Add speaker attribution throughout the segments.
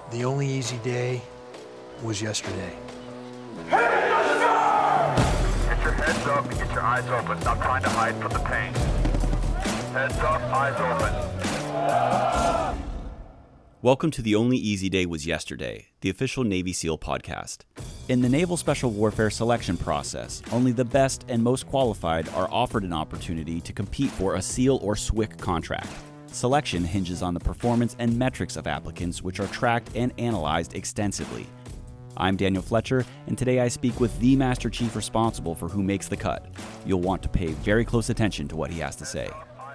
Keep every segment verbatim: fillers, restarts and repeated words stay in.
Speaker 1: The only easy day was yesterday.
Speaker 2: Get your heads up and get your eyes open. Stop trying to hide from the pain. Heads up, eyes open.
Speaker 3: Welcome to The Only Easy Day Was Yesterday, the official Navy SEAL podcast. In the Naval Special Warfare selection process, only the best and most qualified are offered an opportunity to compete for a SEAL or S W C contract. Selection hinges on the performance and metrics of applicants, which are tracked and analyzed extensively. I'm Daniel Fletcher, and today I speak with the Master Chief responsible for who makes the cut. You'll want to pay very close attention to what he has to say.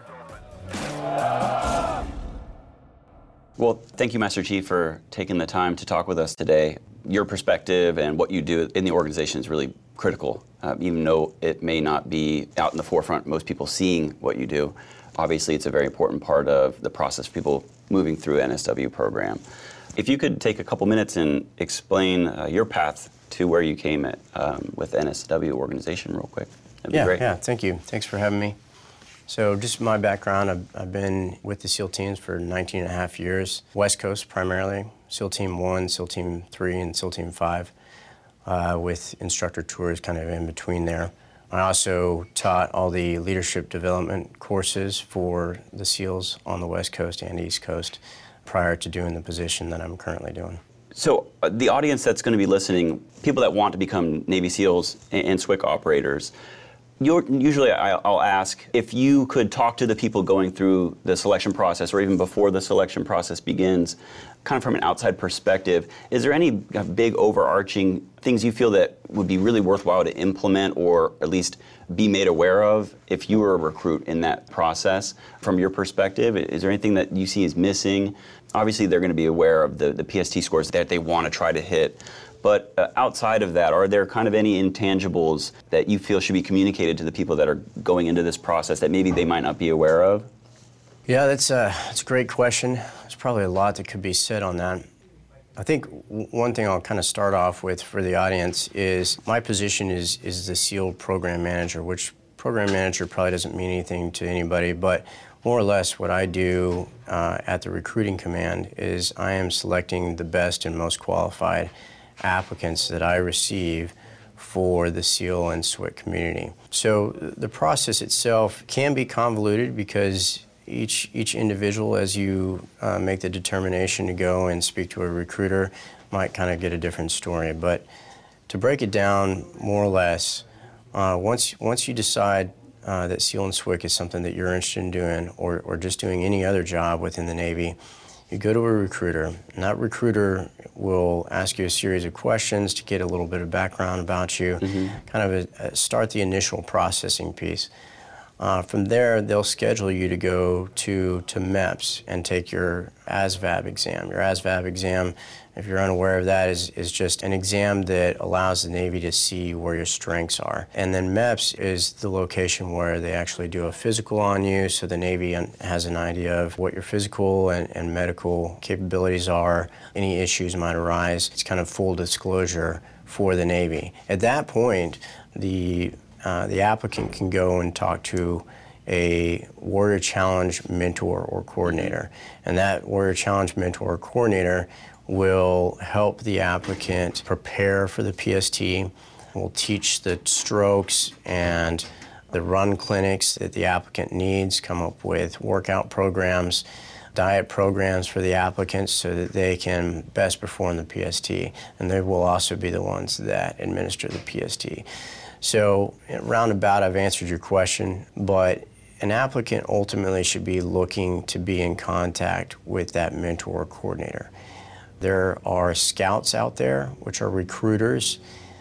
Speaker 3: Well, thank you, Master Chief, for taking the time to talk with us today. Your perspective and what you do in the organization is really critical, uh, even though it may not be out in the forefront, most people seeing what you do. Obviously, it's a very important part of the process for people moving through N S W program. If you could take a couple minutes and explain uh, your path to where you came at um, with N S W organization real quick, that'd
Speaker 4: yeah,
Speaker 3: be great.
Speaker 4: Yeah, thank you. Thanks for having me. So just my background, I've, I've been with the SEAL teams for nineteen and a half years, West Coast primarily, SEAL Team one, SEAL Team three, and SEAL Team five, uh, with instructor tours kind of in between there. I also taught all the leadership development courses for the SEALs on the West Coast and East Coast prior to doing the position that I'm currently doing.
Speaker 3: So uh, the audience that's going to be listening, people that want to become Navy SEALs and, and S W C operators, you're, usually I, I'll ask if you could talk to the people going through the selection process or even before the selection process begins, kind of from an outside perspective, is there any big overarching things you feel that would be really worthwhile to implement or at least be made aware of if you were a recruit in that process from your perspective? Is there anything that you see is missing? Obviously, they're going to be aware of the, the P S T scores that they want to try to hit. But uh, outside of that, are there kind of any intangibles that you feel should be communicated to the people that are going into this process that maybe they might not be aware of?
Speaker 4: Yeah, that's a, that's a great question. There's probably a lot that could be said on that. I think w- one thing I'll kind of start off with for the audience is my position is, is the SEAL program manager, which program manager probably doesn't mean anything to anybody, but more or less what I do uh, at the recruiting command is I am selecting the best and most qualified applicants that I receive for the SEAL and S W C community. So the process itself can be convoluted because each each individual, as you uh, make the determination to go and speak to a recruiter, might kind of get a different story. But to break it down more or less, uh, once once you decide uh, that SEAL and S W C is something that you're interested in doing, or, or just doing any other job within the Navy, you go to a recruiter, and that recruiter will ask you a series of questions to get a little bit of background about you, mm-hmm. kind of a, a start the initial processing piece. Uh, from there, they'll schedule you to go to, to MEPS and take your A S V A B exam. Your A S V A B exam, if you're unaware of that, is, is just an exam that allows the Navy to see where your strengths are. And then MEPS is the location where they actually do a physical on you, so the Navy has an idea of what your physical and, and medical capabilities are, any issues might arise. It's kind of full disclosure for the Navy. At that point, the Uh, the applicant can go and talk to a Warrior Challenge mentor or coordinator. And that Warrior Challenge mentor or coordinator will help the applicant prepare for the P S T, will teach the strokes and the run clinics that the applicant needs, come up with workout programs, diet programs for the applicants so that they can best perform the P S T. And they will also be the ones that administer the P S T. So, roundabout, I've answered your question, but an applicant ultimately should be looking to be in contact with that mentor or coordinator. There are scouts out there, which are recruiters,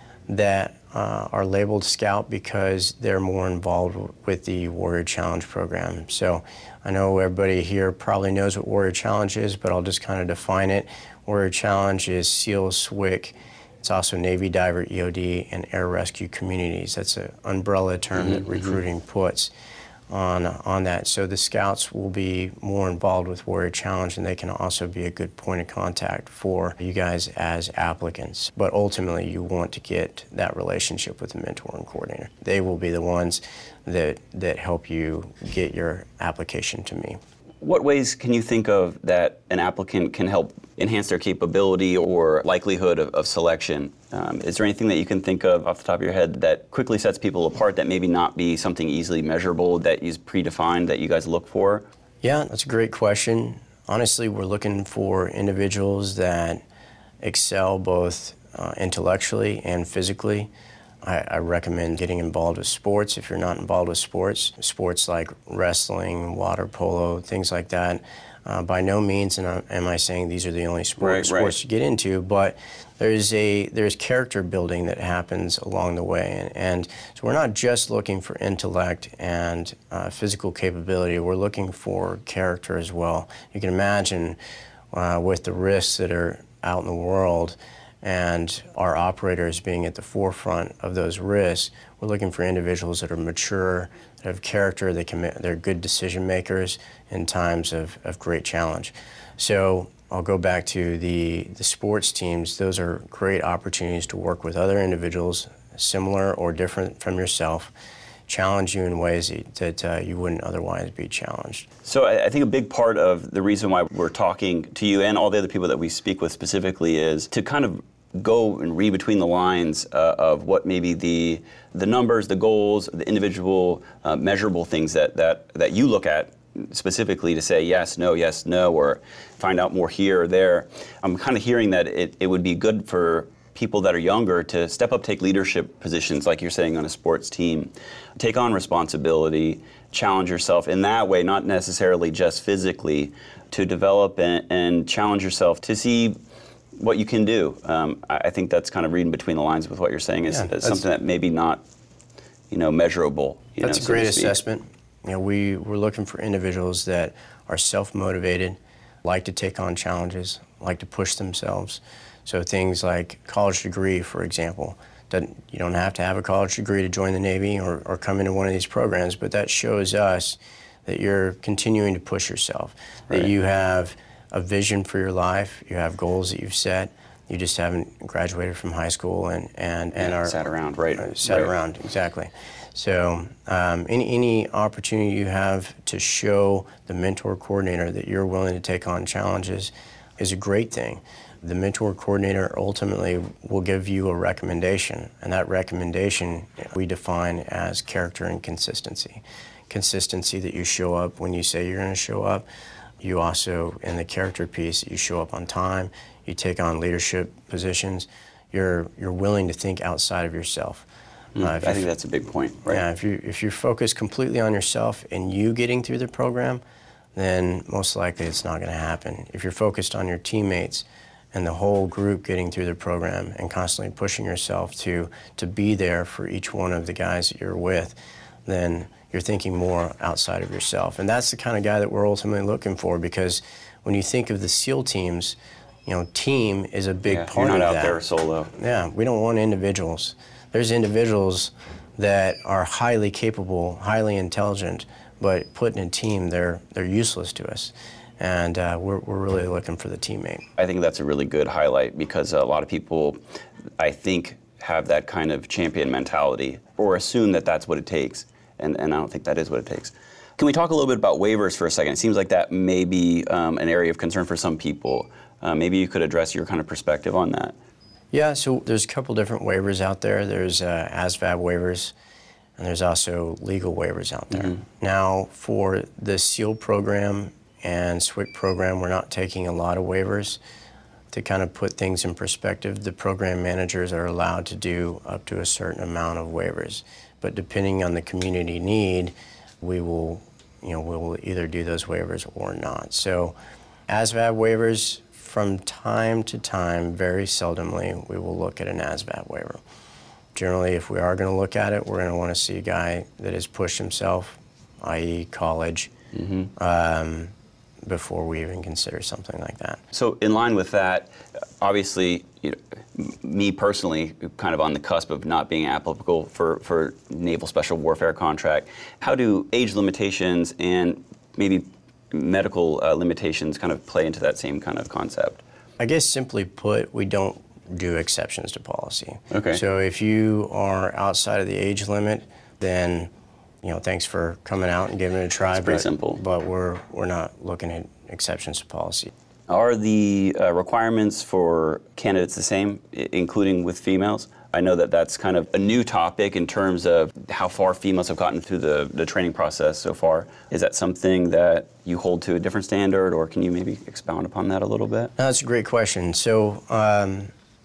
Speaker 4: that uh, are labeled scout because they're more involved with the Warrior Challenge program. So, I know everybody here probably knows what Warrior Challenge is, but I'll just kind of define it. Warrior Challenge is SEAL, S W C. It's also Navy Diver, E O D, and Air Rescue Communities. That's an umbrella term mm-hmm, that recruiting mm-hmm. puts on, on that. So the scouts will be more involved with Warrior Challenge, and they can also be a good point of contact for you guys as applicants. But ultimately, you want to get that relationship with the mentor and coordinator. They will be the ones that, that help you get your application to me.
Speaker 3: What ways can you think of that an applicant can help enhance their capability or likelihood of, of selection? Um, is there anything that you can think of off the top of your head that quickly sets people apart that maybe not be something easily measurable that is predefined that you guys look for?
Speaker 4: Yeah, that's a great question. Honestly, we're looking for individuals that excel both uh, intellectually and physically. I, I recommend getting involved with sports if you're not involved with sports. Sports like wrestling, water polo, things like that. Uh, by no means am I, am I saying these are the only sport,
Speaker 3: right,
Speaker 4: sports
Speaker 3: right.
Speaker 4: to get into, but there's a there's character building that happens along the way, and, and so we're not just looking for intellect and uh, physical capability. We're looking for character as well. You can imagine uh, with the risks that are out in the world, and our operators being at the forefront of those risks, we're looking for individuals that are mature, that have character, they can, they're good decision makers in times of, of great challenge. So I'll go back to the, the sports teams. Those are great opportunities to work with other individuals, similar or different from yourself, challenge you in ways that, that uh, you wouldn't otherwise be challenged.
Speaker 3: So I, I think a big part of the reason why we're talking to you and all the other people that we speak with specifically is to kind of go and read between the lines uh, of what maybe the the numbers, the goals, the individual uh, measurable things that, that, that you look at specifically to say yes, no, yes, no, or find out more here or there. I'm kind of hearing that it, it would be good for people that are younger to step up, take leadership positions, like you're saying on a sports team, take on responsibility, challenge yourself in that way, not necessarily just physically, to develop and, and challenge yourself to see what you can do. Um, I, I think that's kind of reading between the lines with what you're saying is,
Speaker 4: Yeah,
Speaker 3: is something that maybe not, you know, measurable. You
Speaker 4: That's
Speaker 3: know,
Speaker 4: a
Speaker 3: so
Speaker 4: great
Speaker 3: to speak.
Speaker 4: assessment. You know, we, we're looking for individuals that are self-motivated, like to take on challenges, like to push themselves. So things like college degree, for example. Doesn't, you don't have to have a college degree to join the Navy or, or come into one of these programs, but that shows us that you're continuing to push yourself,
Speaker 3: Right.
Speaker 4: that you have a vision for your life, you have goals that you've set, you just haven't graduated from high school and, and, and
Speaker 3: Yeah,
Speaker 4: are
Speaker 3: sat around, right.
Speaker 4: uh, sat
Speaker 3: right.
Speaker 4: around, exactly. So um, any, any opportunity you have to show the mentor coordinator that you're willing to take on challenges is a great thing. The mentor coordinator ultimately will give you a recommendation, and that recommendation we define as character and consistency. Consistency that you show up when you say you're going to show up. You also, in the character piece, you show up on time, you take on leadership positions, you're, you're willing to think outside of yourself.
Speaker 3: Mm,
Speaker 4: Uh, if
Speaker 3: I
Speaker 4: you-
Speaker 3: think that's a big point. Right.
Speaker 4: Yeah, if you if you're focused completely on yourself and you getting through the program, then most likely it's not going to happen. If you're focused on your teammates and the whole group getting through the program and constantly pushing yourself to to be there for each one of the guys that you're with, then you're thinking more outside of yourself. And that's the kind of guy that we're ultimately looking for, because when you think of the SEAL teams, you know, team is a big
Speaker 3: Yeah,
Speaker 4: part
Speaker 3: you're not
Speaker 4: of
Speaker 3: out
Speaker 4: that.
Speaker 3: there solo.
Speaker 4: Yeah, we don't want individuals. There's individuals that are highly capable, highly intelligent, but put in a team, they're they're useless to us. And uh, we're, we're really looking for the teammate.
Speaker 3: I think that's a really good highlight because a lot of people, I think, have that kind of champion mentality or assume that that's what it takes. And, and I don't think that is what it takes. Can we talk a little bit about waivers for a second? It seems like that may be um, an area of concern for some people. Uh, maybe you could address your kind of perspective on that.
Speaker 4: Yeah, so there's a couple different waivers out there. There's uh, A S V A B waivers, and there's also legal waivers out there.
Speaker 3: Mm-hmm.
Speaker 4: Now, for the SEAL program and S W C program, we're not taking a lot of waivers. To kind of put things in perspective, the program managers are allowed to do up to a certain amount of waivers. But depending on the community need, we will, you know, we will either do those waivers or not. So, A S V A B waivers, from time to time, very seldomly, we will look at an A S V A B waiver. Generally, if we are going to look at it, we're going to want to see a guy that has pushed himself, that is college, mm-hmm. um, before we even consider something like that.
Speaker 3: So in line with that, obviously, you know, me personally, kind of on the cusp of not being applicable for, for Naval Special Warfare contract, how do age limitations and maybe medical uh, limitations kind of play into that same kind of concept?
Speaker 4: I guess simply put, we don't do exceptions to policy.
Speaker 3: Okay.
Speaker 4: So if you are outside of the age limit, then you know, thanks for coming out and giving it a try.
Speaker 3: It's pretty
Speaker 4: but,
Speaker 3: simple.
Speaker 4: But we're, we're not looking at exceptions to policy.
Speaker 3: Are the uh, requirements for candidates the same, I- including with females? I know that that's kind of a new topic in terms of how far females have gotten through the, the training process so far. Is that something that you hold to a different standard, or can you maybe expound upon that a little bit?
Speaker 4: No, that's a great question. So, um,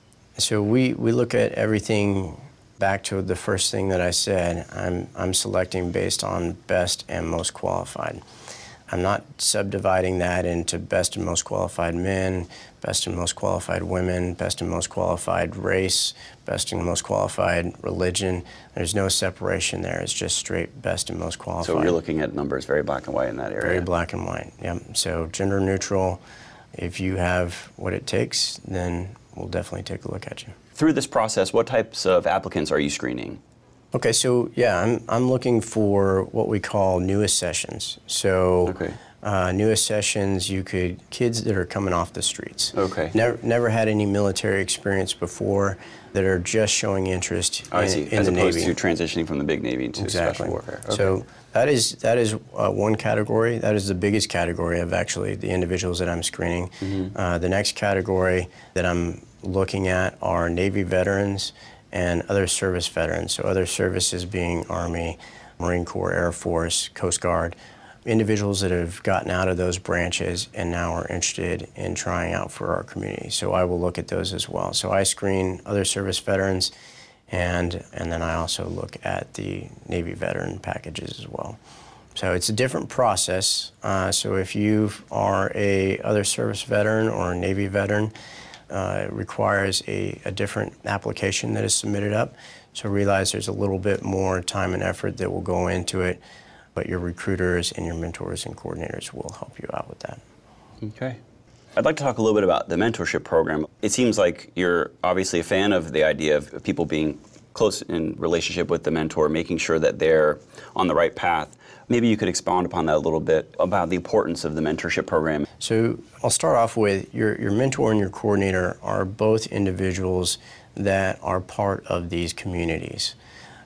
Speaker 4: so we, we look at everything back to the first thing that I said. I'm, I'm selecting based on best and most qualified. I'm not subdividing that into best and most qualified men, best and most qualified women, best and most qualified race, best and most qualified religion. There's no separation there. It's just straight best and most qualified.
Speaker 3: So you're looking at numbers very black and white in that area.
Speaker 4: Very black and white, yeah. So gender neutral. If you have what it takes, then we'll definitely take a look at you.
Speaker 3: Through this process, what types of applicants are you screening?
Speaker 4: Okay, so yeah, I'm, I'm looking for what we call newest sessions. So
Speaker 3: Okay.
Speaker 4: uh, newest sessions, you could, kids that are coming off the streets.
Speaker 3: Okay.
Speaker 4: Never, never had any military experience before, that are just showing interest
Speaker 3: Oh, I
Speaker 4: in,
Speaker 3: see.
Speaker 4: in
Speaker 3: As
Speaker 4: the
Speaker 3: opposed
Speaker 4: Navy.
Speaker 3: to transitioning from the big Navy into
Speaker 4: Exactly.
Speaker 3: special warfare. Okay.
Speaker 4: So that is, that is uh, one category. That is the biggest category of actually the individuals that I'm screening.
Speaker 3: Mm-hmm.
Speaker 4: Uh, the next category that I'm looking at are Navy veterans and other service veterans. So other services being Army, Marine Corps, Air Force, Coast Guard, individuals that have gotten out of those branches and now are interested in trying out for our community. So I will look at those as well. So I screen other service veterans, and, and then I also look at the Navy veteran packages as well. So it's a different process. Uh, so if you are a other service veteran or a Navy veteran, Uh, it requires a, a different application that is submitted up. So realize there's a little bit more time and effort that will go into it, but your recruiters and your mentors and coordinators will help you out with that.
Speaker 3: Okay. I'd like to talk a little bit about the mentorship program. It seems like you're obviously a fan of the idea of people being close in relationship with the mentor, making sure that they're on the right path. Maybe you could expound upon that a little bit about the importance of the mentorship program.
Speaker 4: So I'll start off with your, your mentor and your coordinator are both individuals that are part of these communities.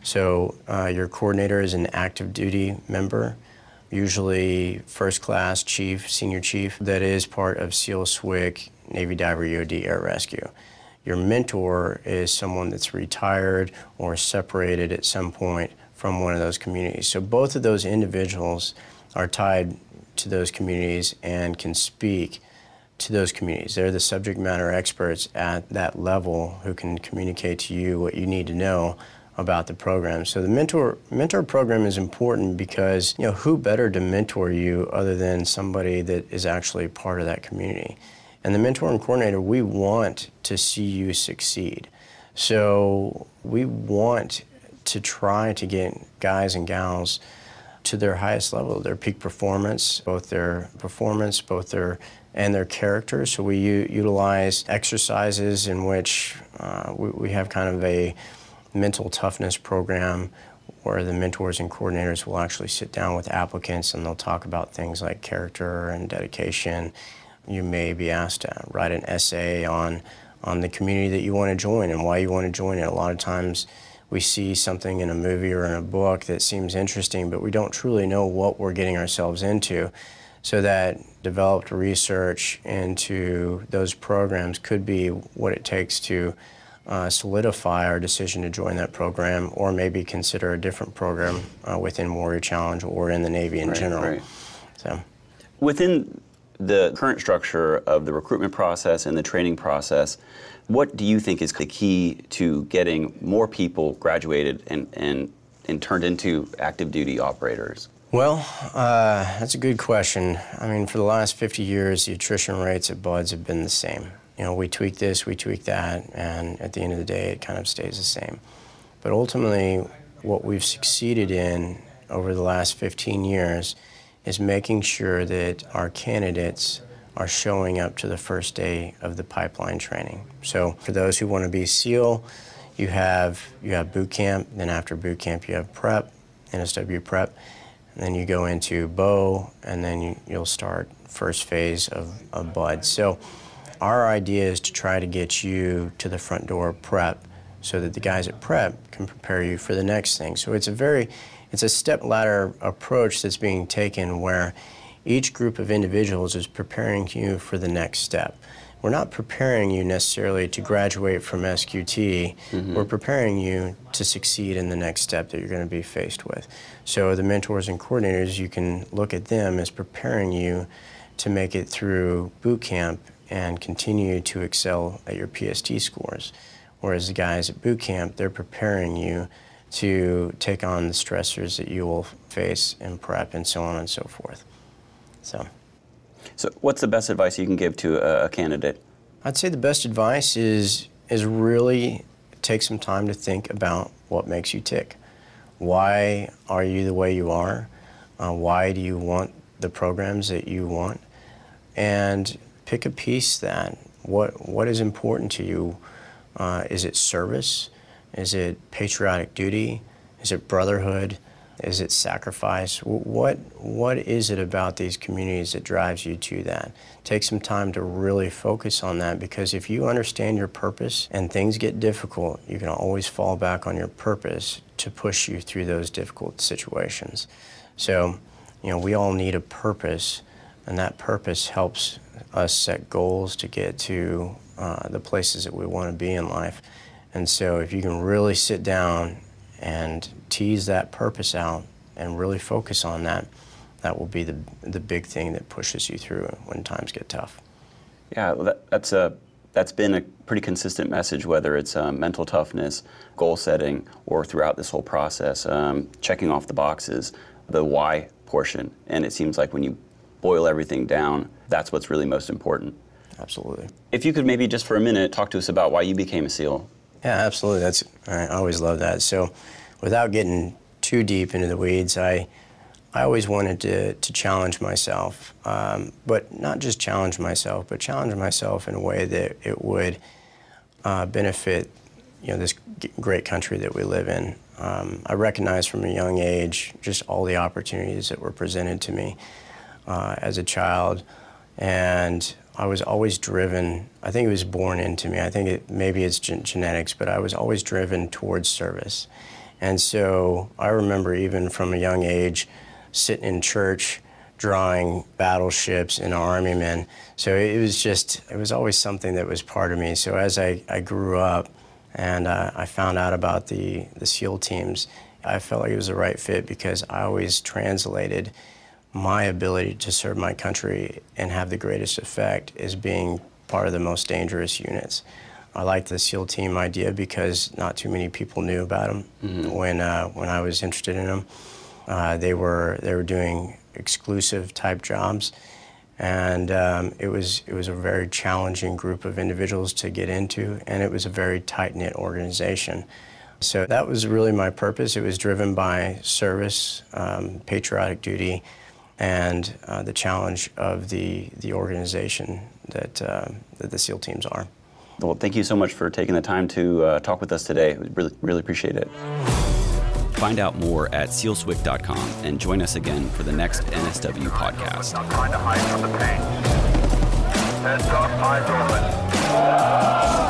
Speaker 4: So uh, your coordinator is an active duty member, usually first class chief, senior chief, that is part of SEAL, SWCC, Navy Diver, E O D, Air Rescue. Your mentor is someone that's retired or separated at some point from one of those communities. So both of those individuals are tied to those communities and can speak to those communities. They're the subject matter experts at that level who can communicate to you what you need to know about the program. So the mentor mentor program is important because, you know, who better to mentor you other than somebody that is actually part of that community? And the mentor and coordinator, we want to see you succeed. So we want to try to get guys and gals to their highest level, their peak performance, both their performance, both their and their character. So we u utilize exercises in which uh, we, we have kind of a mental toughness program where the mentors and coordinators will actually sit down with applicants and they'll talk about things like character and dedication. You may be asked to write an essay on, on the community that you want to join and why you want to join it. A lot of times we see something in a movie or in a book that seems interesting, but we don't truly know what we're getting ourselves into. So that developed research into those programs could be what it takes to uh, solidify our decision to join that program, or maybe consider a different program uh, within Warrior Challenge or in the Navy in
Speaker 3: Right,
Speaker 4: general.
Speaker 3: right.
Speaker 4: So,
Speaker 3: Within the current structure of the recruitment process and the training process, what do you think is the key to getting more people graduated and, and, and turned into active duty operators?
Speaker 4: well, uh, that's a good question. I mean, for the last fifty years, the attrition rates at BUD S have been the same. You know, we tweak this, we tweak that, and at the end of the day, it kind of stays the same. But ultimately, what we've succeeded in over the last fifteen years is making sure that our candidates are showing up to the first day of the pipeline training. So for those who want to be SEAL, you have, you have boot camp, then after boot camp you have prep, N S W prep, and then you go into B O, and then you, you'll start first phase of, of BUD. So our idea is to try to get you to the front door of prep so that the guys at prep can prepare you for the next thing. So it's a very it's a step-ladder approach that's being taken where each group of individuals is preparing you for the next step. We're not preparing you necessarily to graduate from S Q T. Mm-hmm. We're preparing you to succeed in the next step that you're going to be faced with. So the mentors and coordinators, you can look at them as preparing you to make it through boot camp and continue to excel at your P S T scores. Whereas the guys at boot camp, they're preparing you to take on the stressors that you will face in prep and so on and so forth. So.
Speaker 3: So what's the best advice you can give to a candidate?
Speaker 4: I'd say the best advice is is really take some time to think about what makes you tick. Why are you the way you are? Uh, why do you want the programs that you want? And pick a piece that, what, what is important to you? Uh, is it service? Is it patriotic duty? Is it brotherhood? Is it sacrifice? What, what is it about these communities that drives you to that? Take some time to really focus on that, because if you understand your purpose and things get difficult, you can always fall back on your purpose to push you through those difficult situations. So, you know, we all need a purpose, and that purpose helps us set goals to get to uh, the places that we want to be in life. And so if you can really sit down and tease that purpose out and really focus on that, that will be the, the big thing that pushes you through when times get tough.
Speaker 3: Yeah, well, that, that's, a, that's been a pretty consistent message, whether it's um, mental toughness, goal setting, or throughout this whole process, um, checking off the boxes, the why portion. And it seems like when you boil everything down, that's what's really most important.
Speaker 4: Absolutely.
Speaker 3: If you could maybe just for a minute talk to us about why you became a SEAL.
Speaker 4: Yeah, absolutely. That's, I always love that. So without getting too deep into the weeds, I, I always wanted to, to challenge myself, um, but not just challenge myself, but challenge myself in a way that it would uh, benefit, you know, this g great country that we live in. Um, I recognized from a young age just all the opportunities that were presented to me uh, as a child, and I was always driven. I think it was born into me. I think it, maybe it's gen genetics, but I was always driven towards service. And so I remember even from a young age sitting in church drawing battleships and army men. So it was just, it was always something that was part of me. So as I, I grew up and uh, I found out about the, the SEAL teams, I felt like it was the right fit, because I always translated my ability to serve my country and have the greatest effect as being part of the most dangerous units. I liked the SEAL team idea because not too many people knew about them. Mm-hmm. when uh, when I was interested in them. Uh, they were they were doing exclusive type jobs, and um, it was it was a very challenging group of individuals to get into, and it was a very tight-knit organization. So that was really my purpose. It was driven by service, um, patriotic duty, and uh, the challenge of the, the organization that, uh, that the SEAL teams are.
Speaker 3: Well, thank you so much for taking the time to uh, talk with us today. We really, really appreciate it. Find out more at seal swick dot com and join us again for the next N S W podcast.
Speaker 2: Not trying to hide from the pain. Heads up, eyes open.